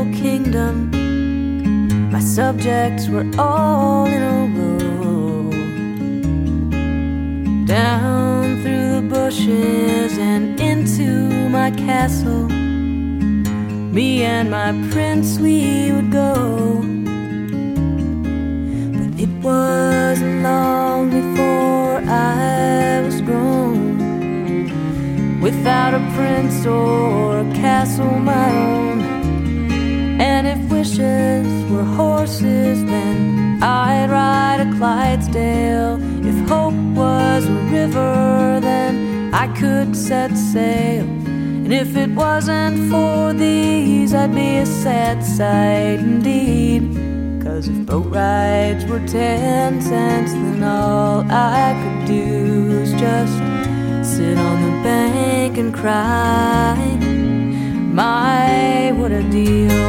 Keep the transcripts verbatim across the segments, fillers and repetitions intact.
little kingdom. My subjects were all in a row, down through the bushes and into my castle. Me and my prince, we would go. But it wasn't long before I was grown, without a prince or a castle my own. And if wishes were horses, then I'd ride a Clydesdale. If hope was a river, then I could set sail. And if it wasn't for these, I'd be a sad sight indeed. 'Cause if boat rides were ten cents, then all I could do was just sit on the bank and cry. My, what a deal.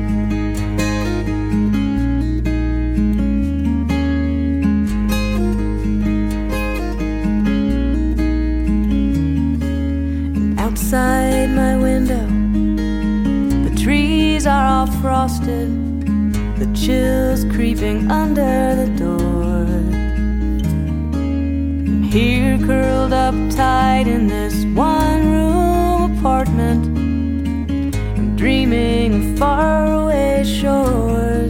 And outside my window, the trees are all frosted, the chills creeping under the door. And here curled up tight in this one-room apartment, I'm dreaming of faraway shores.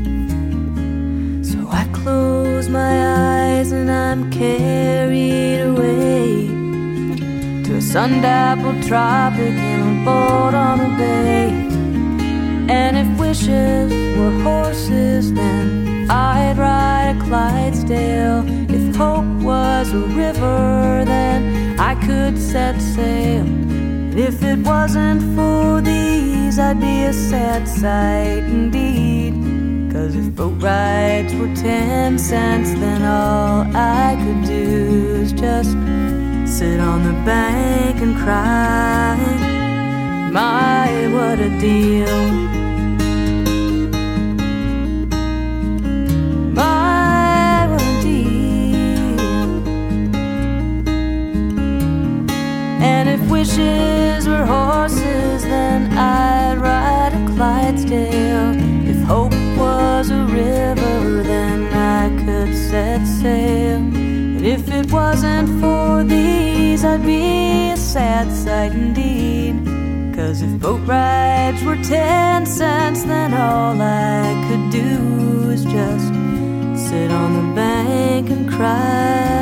So I close my eyes and I'm carried away to a sun-dappled tropic in a boat on a bay. And if wishes were horses, then I'd ride a Clydesdale. If hope was a river, then I could set sail. If it wasn't for these, I'd be a sad sight indeed. 'Cause if boat rides were ten cents, then all I could do is just sit on the bank and cry. My, what a deal. My, what a deal. And if wishes were horses, then I'd ride a Clydesdale. If hope was a river, then I could set sail. And if it wasn't for these, I'd be a sad sight indeed. 'Cause if boat rides were ten cents, then all I could do was just sit on the bank and cry.